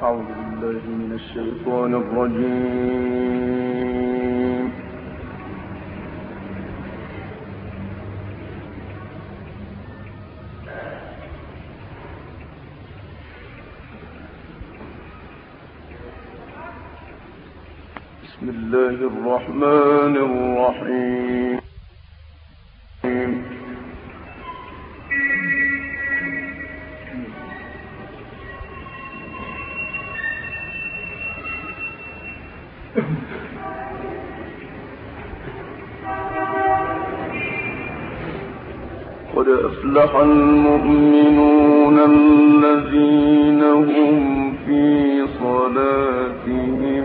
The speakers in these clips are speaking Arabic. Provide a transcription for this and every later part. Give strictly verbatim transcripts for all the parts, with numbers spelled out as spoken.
أعوذ بالله من الشيطان الرجيم. بسم الله الرحمن الرحيم. قد أفلح المؤمنون الذين هم في صلاتهم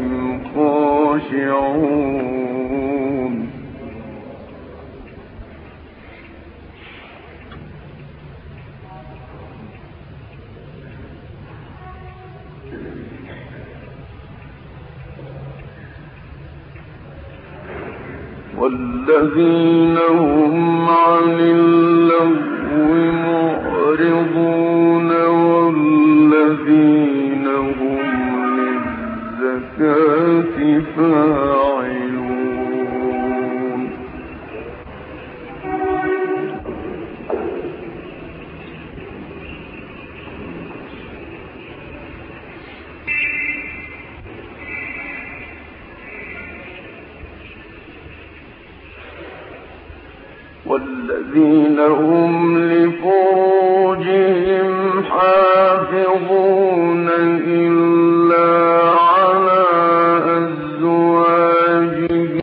خاشعون. والذين هم عن اللغو معرضون والذين هم للزكاة فاعلون. والذين هم لفروجهم حافظون إلا على أزواجهم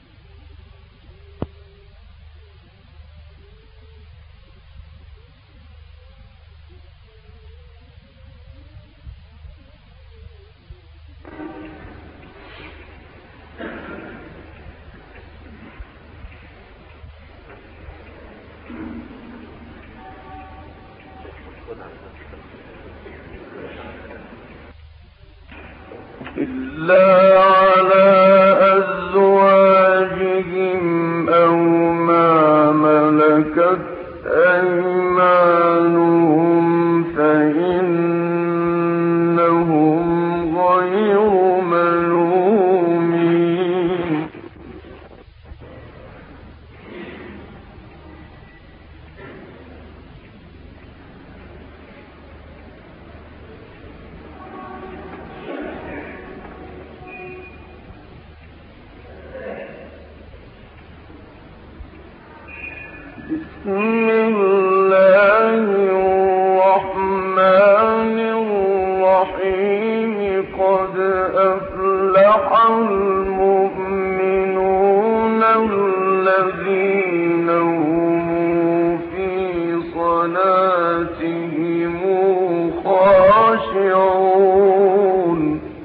إلا على أزواجهم أو ما ملكت أيمانهم فإنهم غير ملومين. بسم الله الرحمن الرحيم. قد أفلح المؤمنون الذين هم في صلاتهم خاشعون.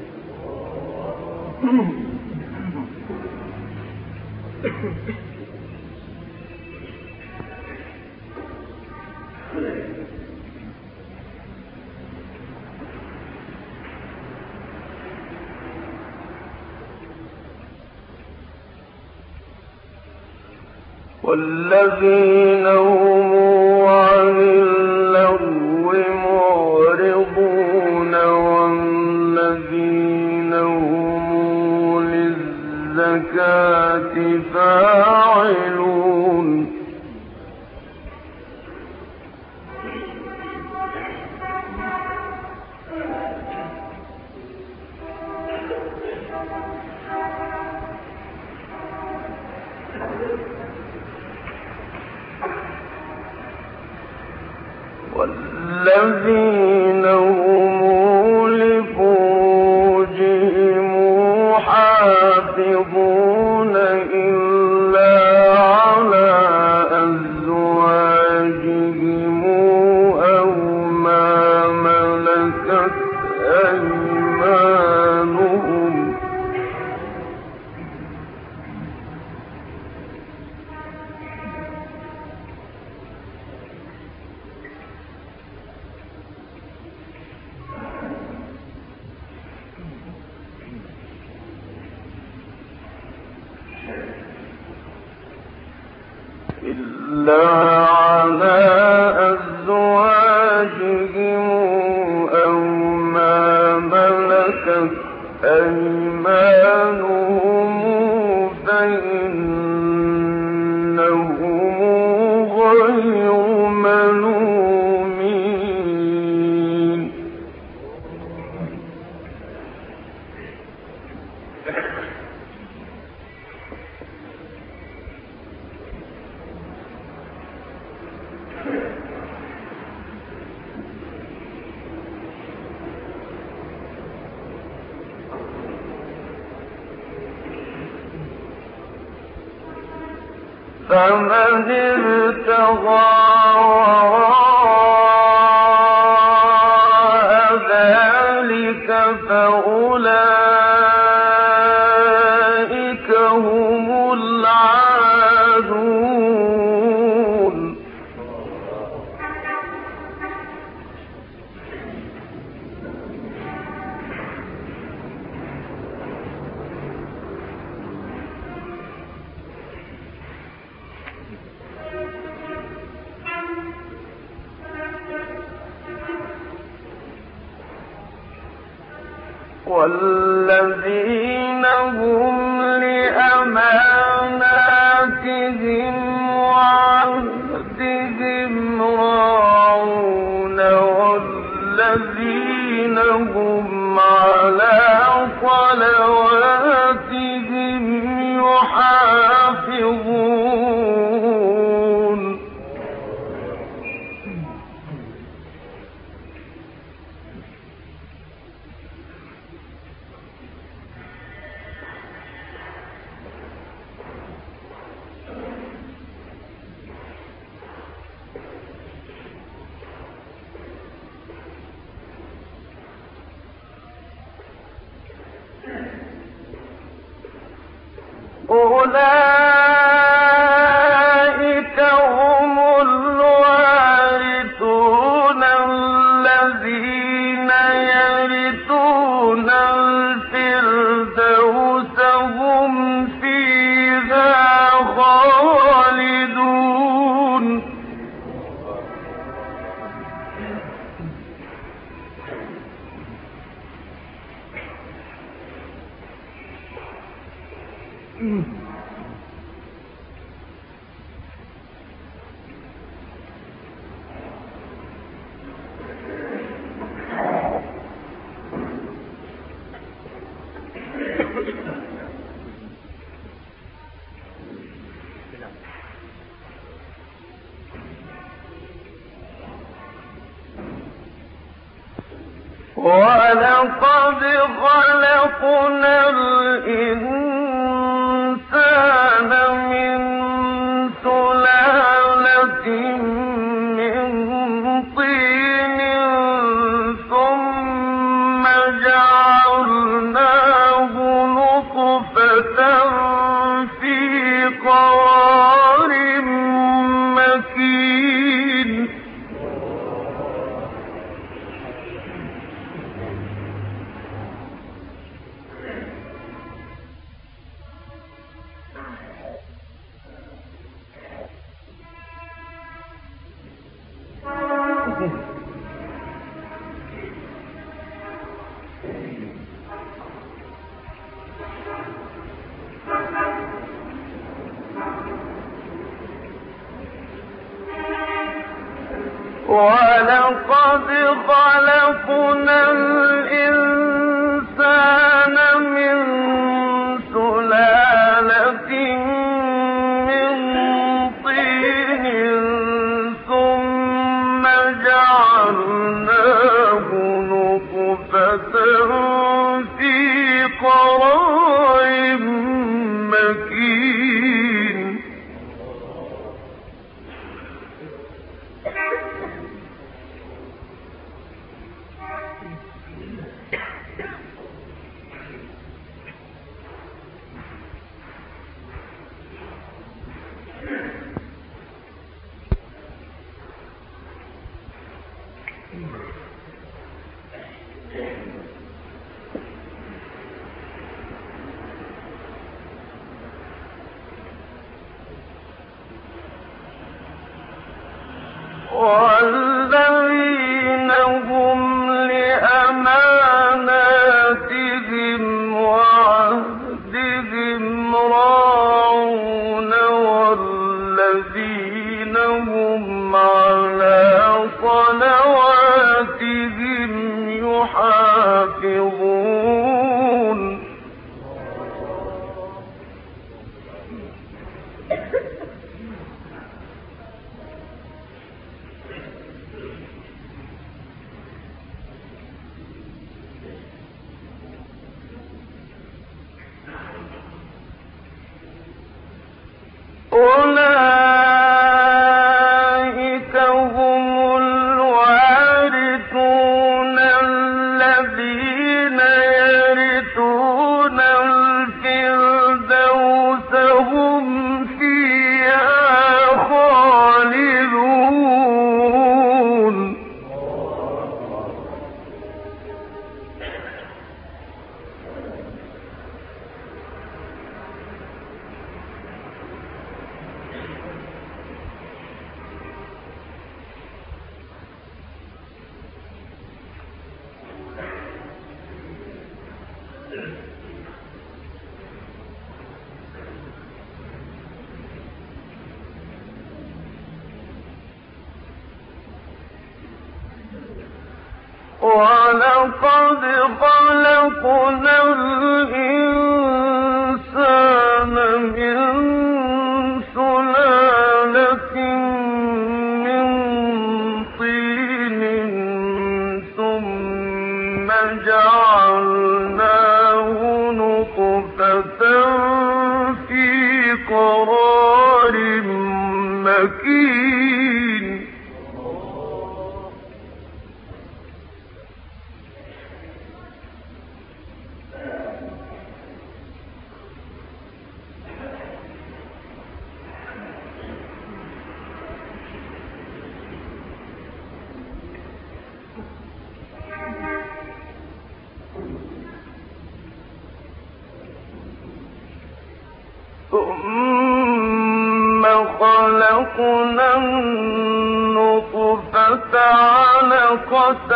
والذين هم عن اللغو معرضون والذين هم للزكاة فاعلون. والذين هم لفروجهم حافظون إلا على أزواجهم أو ما ملكت أيمانهم إلا على أزواجهم أو ما ملكت غلبت أيمانهم فإنهم غير ملومين. فمن ابتغى وراء ذلك فأولئك هم العادون. والذين هم لأماناتهم وعهدهم راعون والذين هم على صلواتهم يحافظون. أولئك هم الوارثون الذين يرثون الفردوس هم فيها خالدون. ولقد خلقنا الإنسان من سلالة من طين ثم جعلناه نطفة في قرار مكين. ولقد خلقنا الإنسان من سلالة من طين ثم جعلناه نطفة في قرار مكين. والذين هم لأماناتهم حافظون أولئك هم الوارثون الذين يرثون الفردوس هم فيها خالدون وَلَقَدْ خَلَقْنَا الْإِنسَانَ مِن سُلَالَةٍ مِّن طِينٍ ثُمَّ جَعَلْنَاهُ نُطْفَةً فِي قَرَارٍ مَّكِينٍ ثُمَّ خَلَقْنَا النُّطْفَةَ عَلَقَةً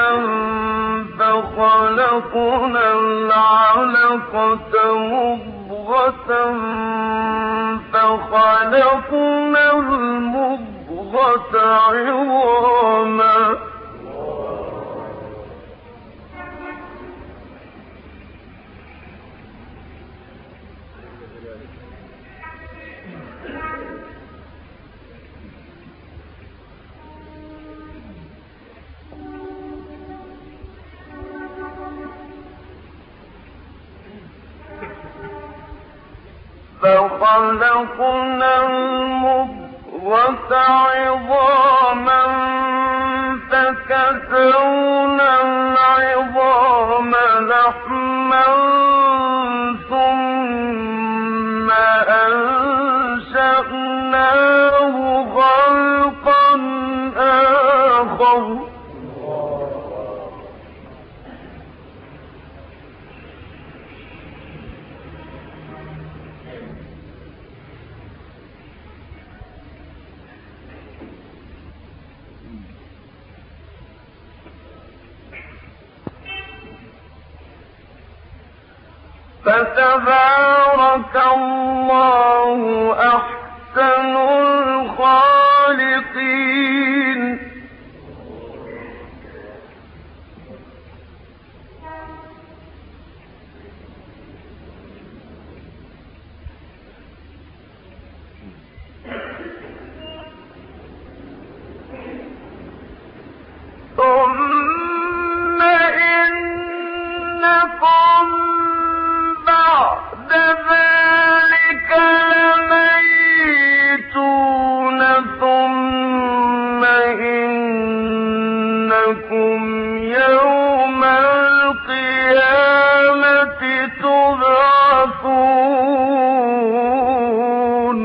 فَخَلَقْنَا الْعَلَقَةَ مُضْغَةً فَخَلَقْنَا الْمُضْغَةَ عِظَامًا فَخَلَقْنَا الْمُضْغَةَ عِظَامًا فَكَسَوْنَا الْعِظَامَ لَحْمًا ثُمَّ أَنشَأْنَاهُ خَلْقًا آخَرَ فَتَبَارَكَ اللَّهُ أَحْسَنُ الْخَالِقِينَ ثُمَّ إِنَّكُمْ بَعْدَ ذَلِكَ لَمَيِّتُونَ ثُمَّ إِنَّكُمْ يَوْمَ الْقِيَامَةِ تُبْعَثُونَ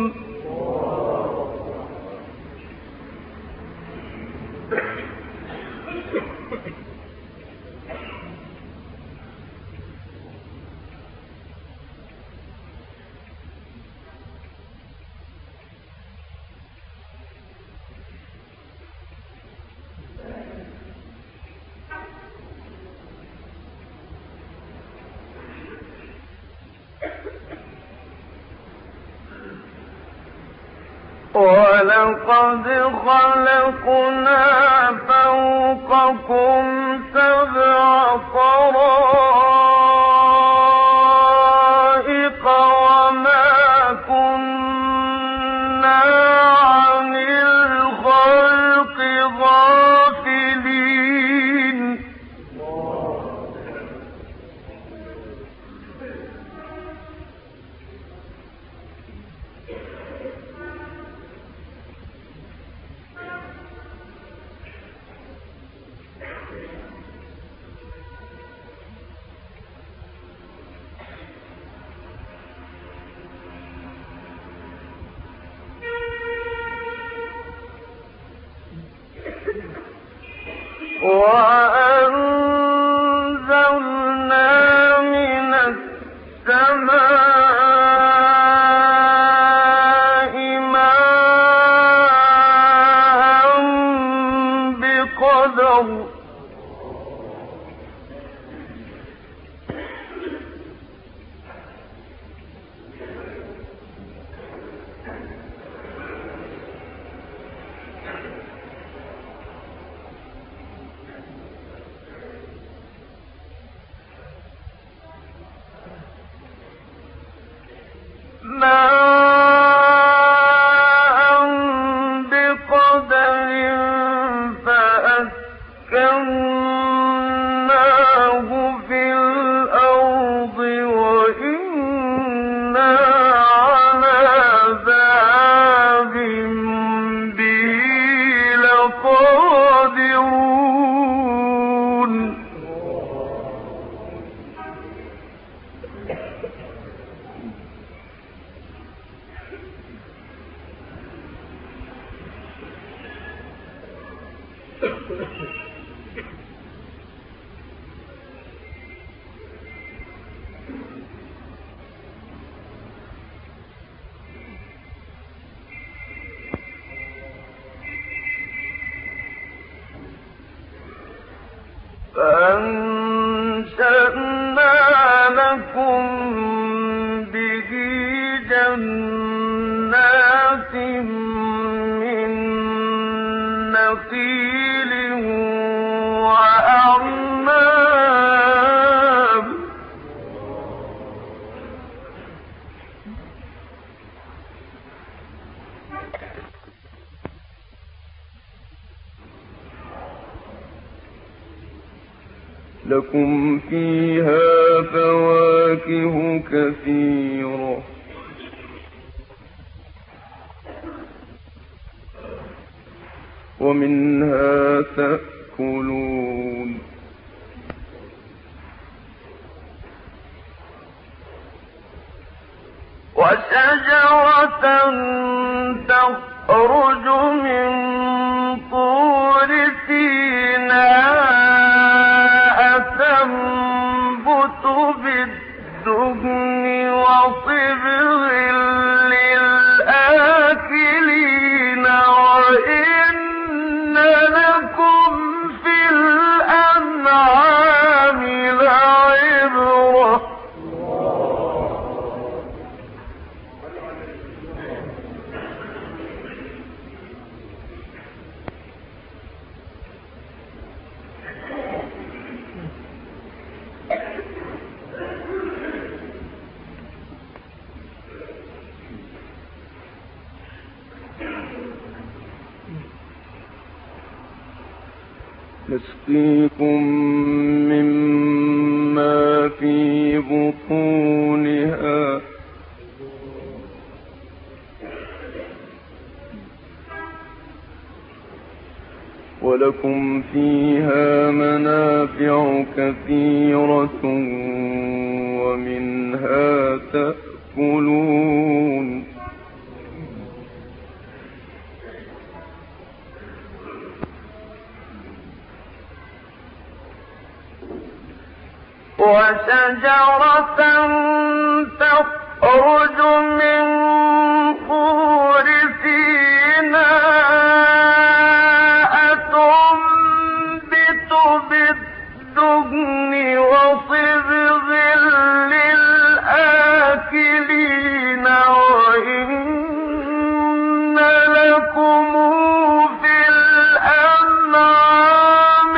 وَلَقَدْ خَلَقْنَا فَوْقَكُمْ سَبْعَ ولكم فيها فواكه كثيرة ومنها تأكلون وشجرة تخرج من طور سيناء تنبت بالدهن وصبغ للآكلين وإن لكم في الأنعام لعبرة نسقيكم مما في بطونها ولكم فيها منافع كثيرة ومنها تأكلون وشجرة تخرج من طور سيناء تنبت بالدهن وصبغ للآكلين وإن لكم في الأنعام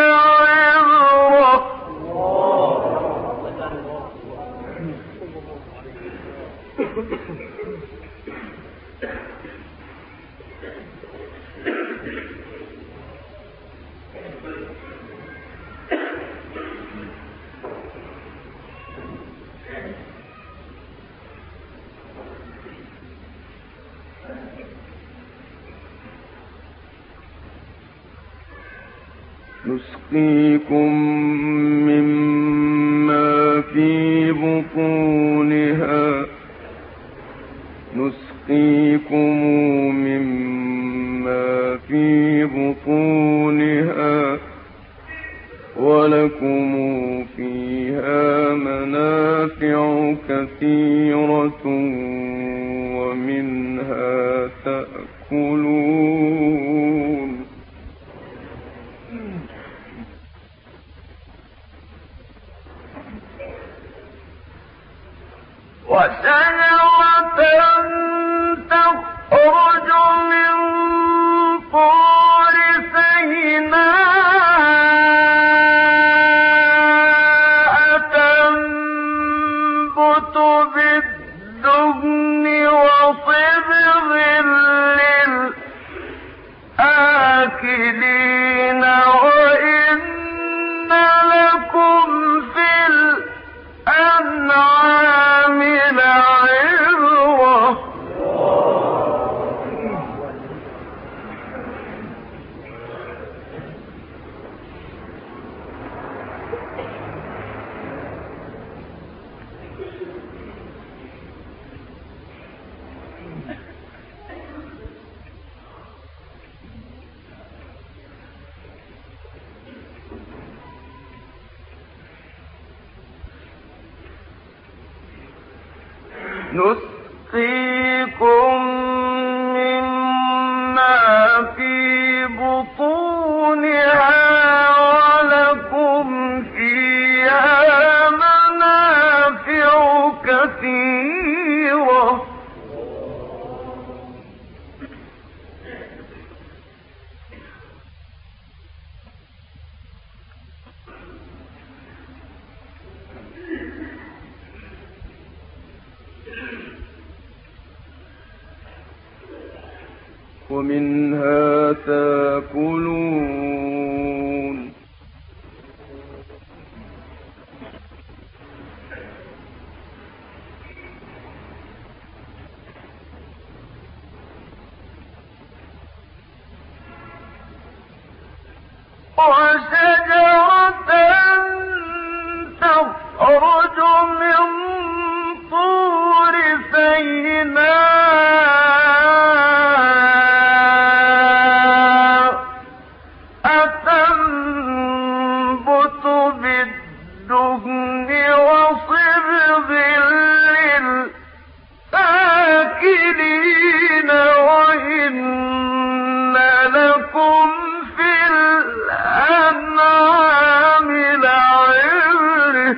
لعبرة نسقيكم مما في بطونها نسقيكم مما في بطونها ولكم فيها منافع كثيرة ومنها تأكلون وشجرة تخرج من طور سيناء تنبت بالدهن وصبغ للآكلين وإن لكم في الأنعام لعبرة نسقيكم مما في بطونها ولكم فيها منافع كثيرة ومنها تأكلون وشجرة تخرج من طور سيناء أتنبت بالدهن وصبغ للآكلين وإن لكم في الأنعام لعبرة.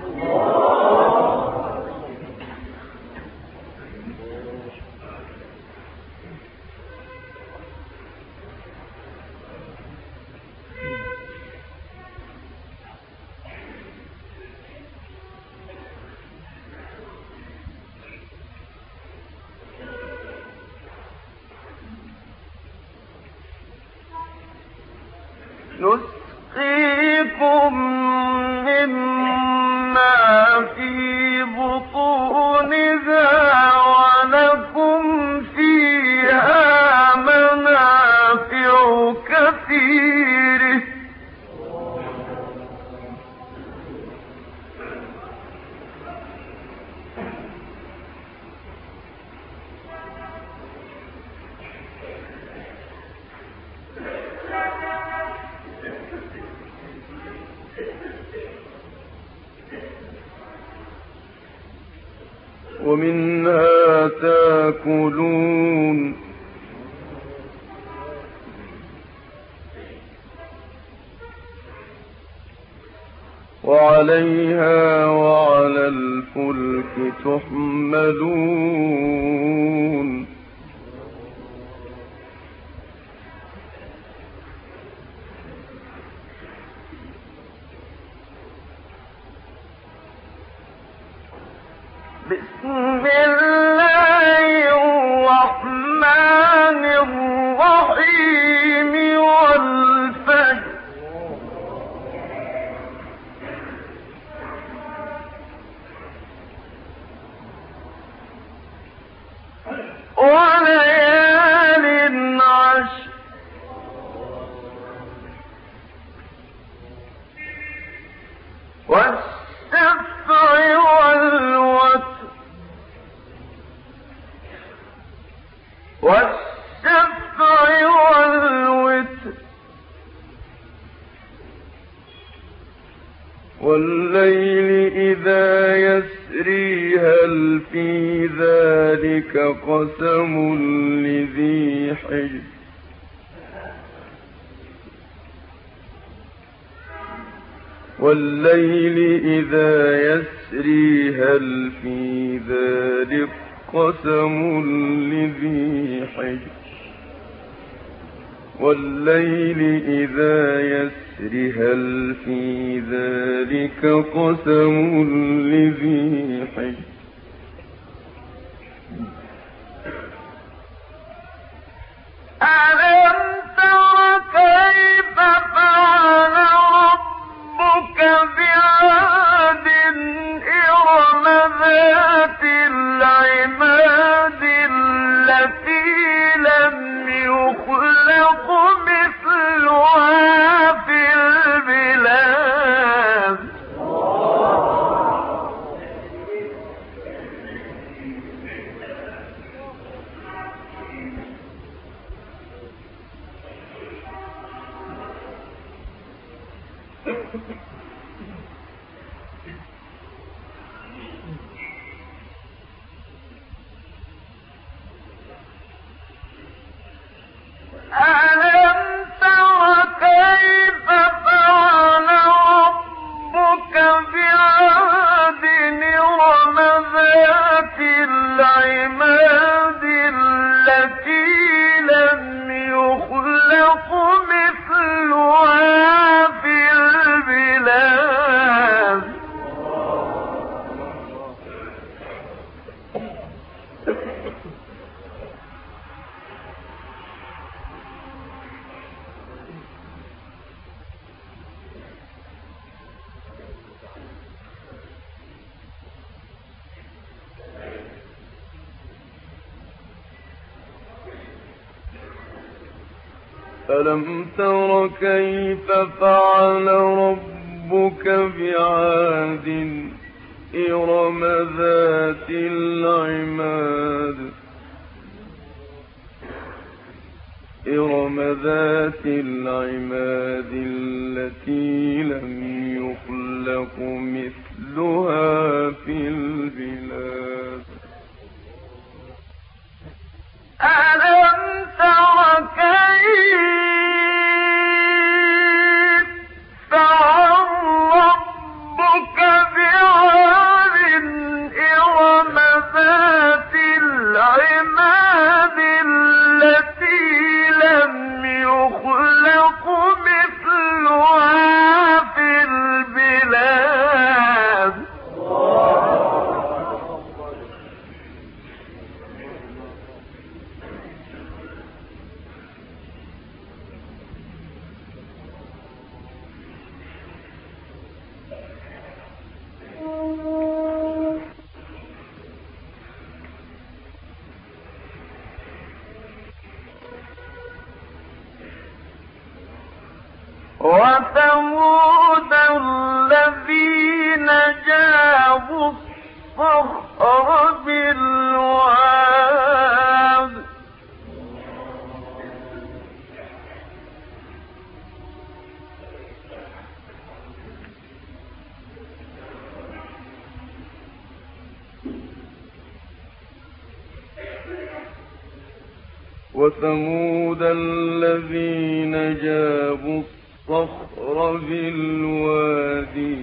نسقيكم مما في بطونها ولكم فيها منافع كثيرة. ومنها تاكلون وعليها وعلى الفلك تحملون. بسم الله الرحمن الرحيم والفجر وليال عشر والشفع والوتر والشفع والوتر والليل إذا يسري هل في ذلك قسم لذي حجر. والليل إذا يسري هل في ذلك قسم لذي حجر. والليل إذا يسري هل في ذلك قسم لذي حجر. ألم تر كيف فعل ربك بعاد إرم ذات العماد التي لم يخلق مثلها في البلاد. ألم تر كيف فعل ربك بعاد إرم ذات العماد التي لم يخلق مثلها في البلاد. ألم تر كيف فعل ربك بعاد إرم ذات العماد إرم ذات العماد التي لم يخلق مثلها في البلاد ألم تر كيف فعل ربك بعاد إرم ذات العماد التي لم يخلق مثلها في البلاد وثمود الذين جابوا الصخر بالواد وثمود الذين جابوا الصخر بالوادي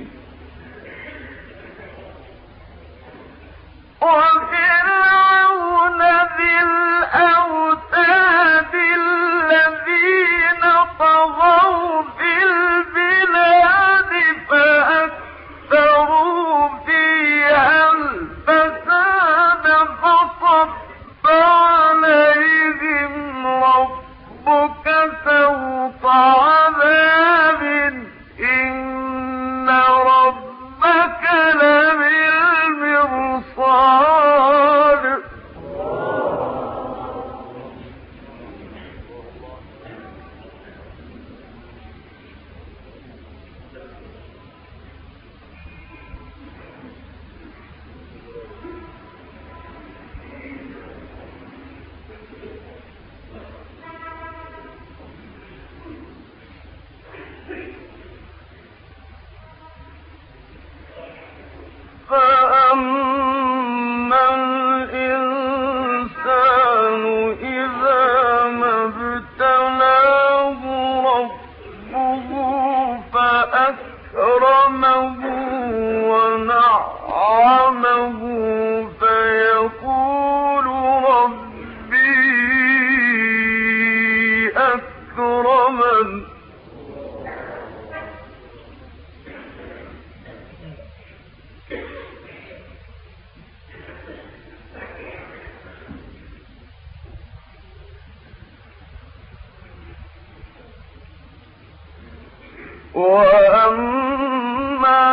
وفرعون ذي الأوتاد الذين طغوا في البلاد فأكثروا فيها الفساد فصب عليهم ربك سوط عذاب إن ربك لبالمرصاد فأما الإنسان إذا ما ابتلاه ربه فأكرمه ونعمه فيقول ربي أكرمن وأما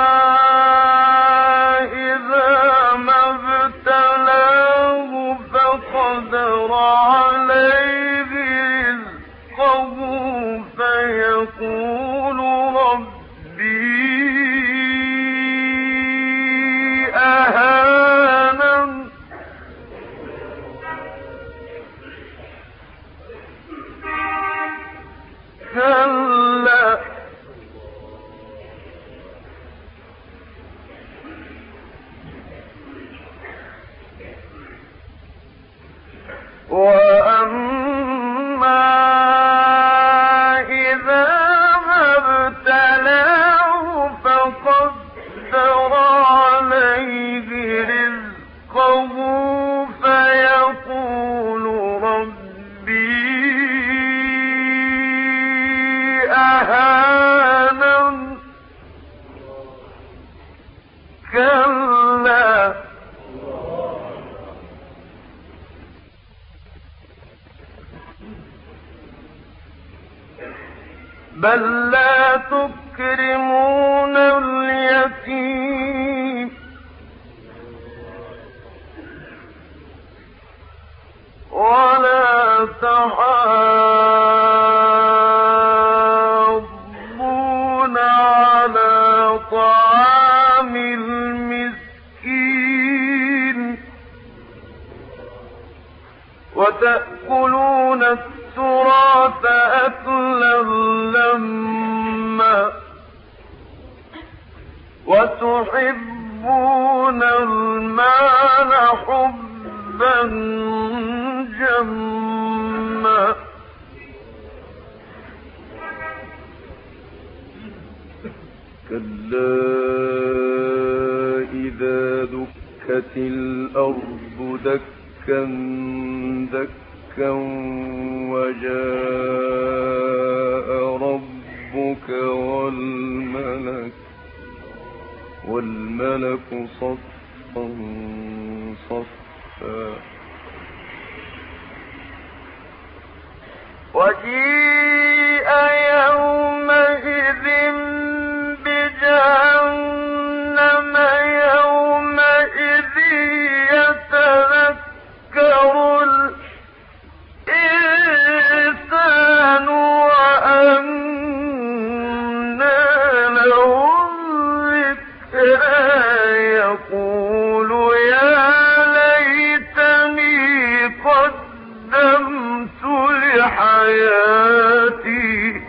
إذا ما ابتلاه فقدر عليه رزقه فيقول ربي أهانن كلا وأما إذا ما ابتلاه فقدر عليه رزقه فيقول ربي أهانن كلا بل لا تكرمون اليتيم ولا تحاولون طعام المسكين وتأكلون التراث أكلا لما وتحبون المال حبا جما كلا إذا دكت الأرض دكا دكا وجاء ربك والملك والملك صفا صفا وجيء يومئذ بجهنم يومئذ يتذكر الإنسان وأنى له الذكرى يقول يا ليتني قدمت لحياتي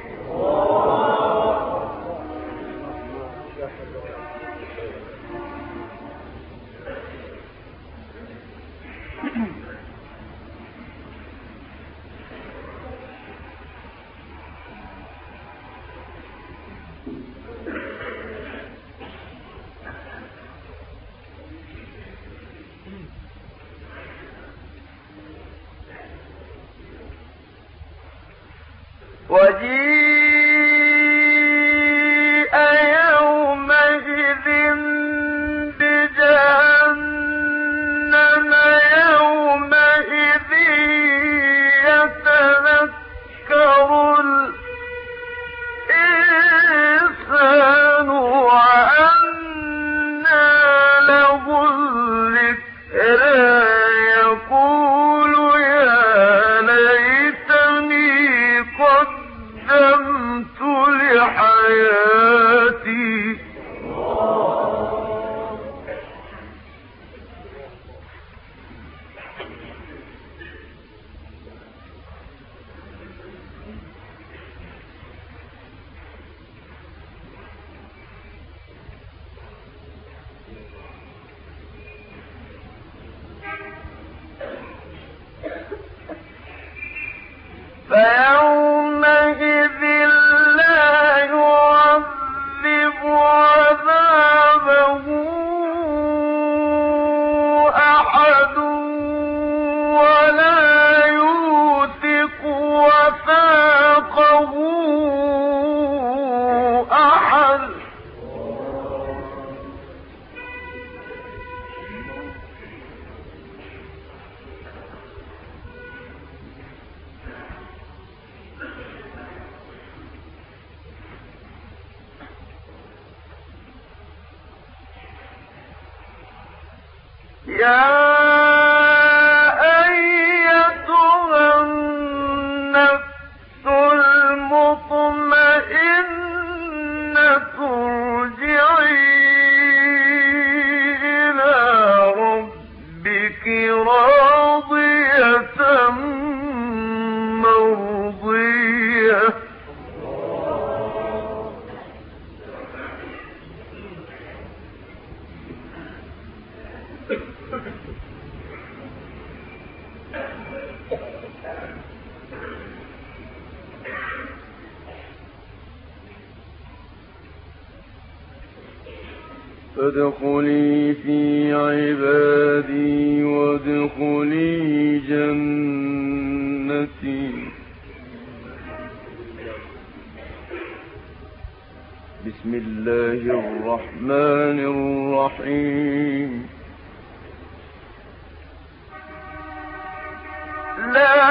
وجيء يومئذ بجهنم يومئذ يتذكر الإنسان وأنى له الذكرى يقول يا ليتني قدمت لحياتي فيومئذ لا يعذب عذابه أحد ولا يوثق وثاقه أحد يا أيتها النفس المطمئنة ارجعي إلى ربك راضية مرضية فادخلي في عبادي وادخلي جنتي بسم الله الرحمن الرحيم لا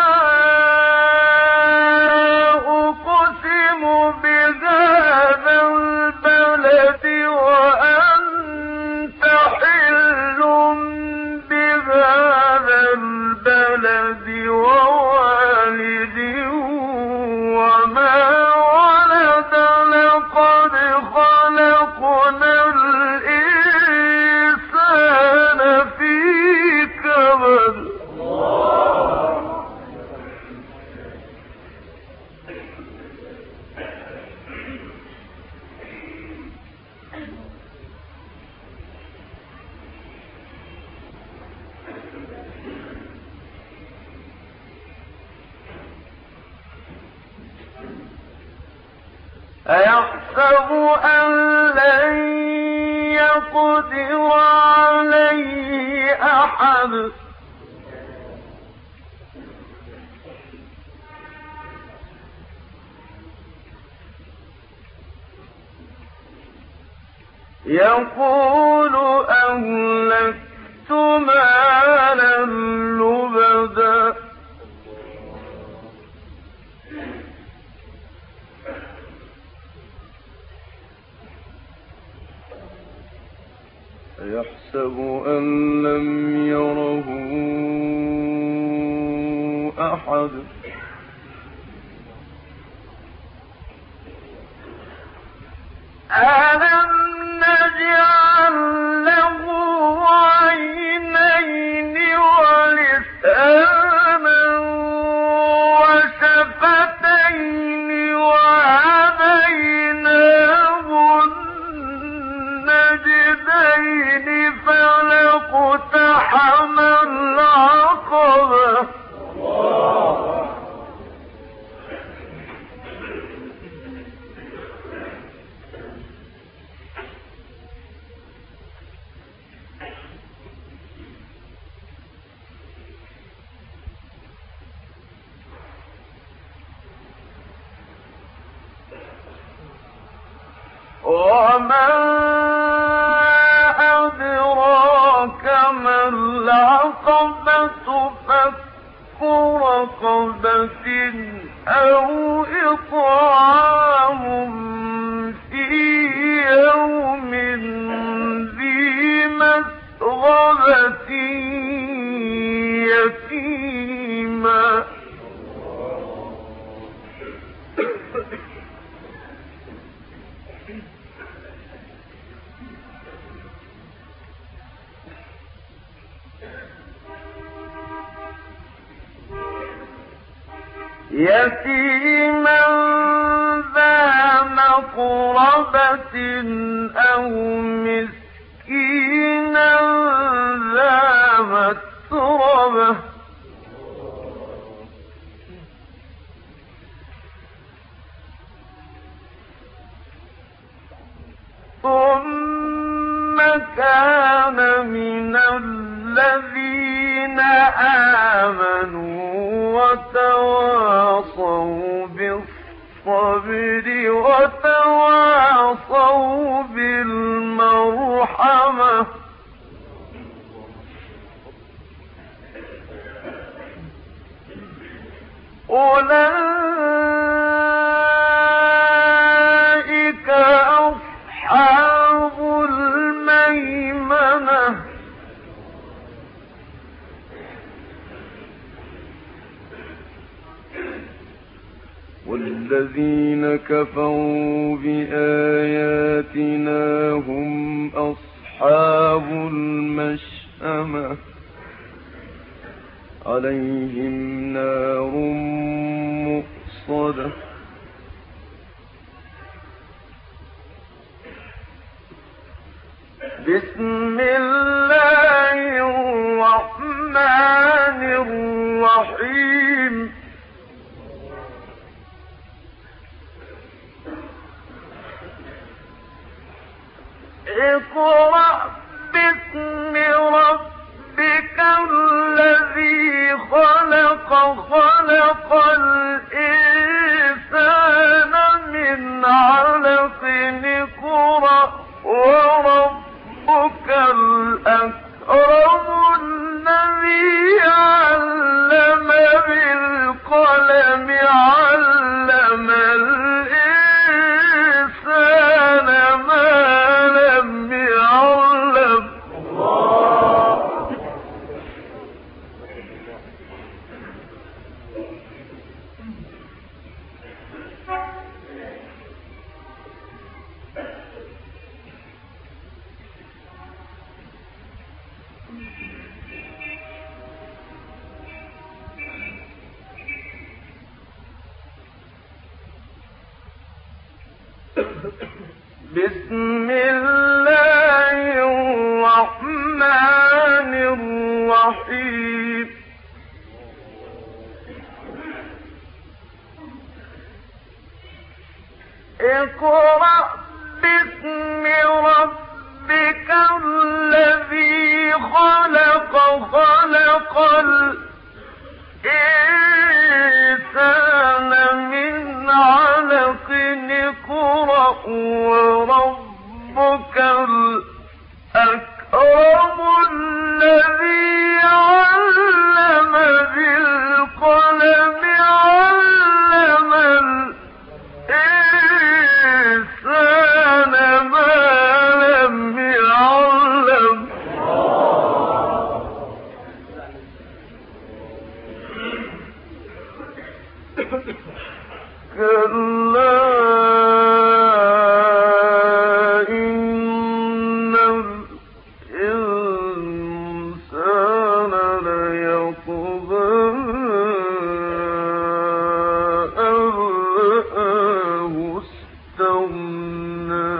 أقسم بهذا البلد وأنت حل بهذا البلد ووالد وما ولد لقد خلقنا أيحسب أن لن يقدر عليه أحد يقول أهلكت مالا لبدا يحسب أن لم يره أحد ألم نجعل له عينين ولسانا وشفتين وهديناه النجدين فلاقتحم العقبة وما أدراك ما العقبة فك رقبة أو إطعام في يوم ذي مسغبة يتيما يتيما ذا مقربة أو مسكينا ذا متربة ثم كان من الذين آمنوا وتواصوا بالصبر وتواصوا بالمرحمة أولئك أصحاب الميمنة والذين كفروا بآياتنا هم أصحاب المشأمة عليهم نار مؤصدة بسم الله الرحمن الرحيم اقرأ باسم ربك الذي خلق خلق الإنسان من علق اقرأ وربك الأكرم الذي علم بالقلم علم الإنسان ما لم يعلم بسم الله الرحمن الرحيم اقرأ الذي خلق خلق الإنسان من علق اقرأ وربك الأكرم الذي علم بالقلم علم الإنسان ما لم يعلم كلا إن الإنسان ليطغى أن رآه استغنى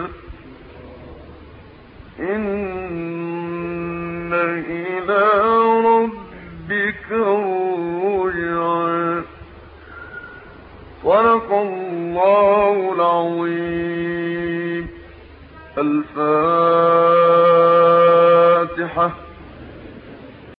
إن إلى ربك الرجعى. صدق الله العظيم. الفاتحة.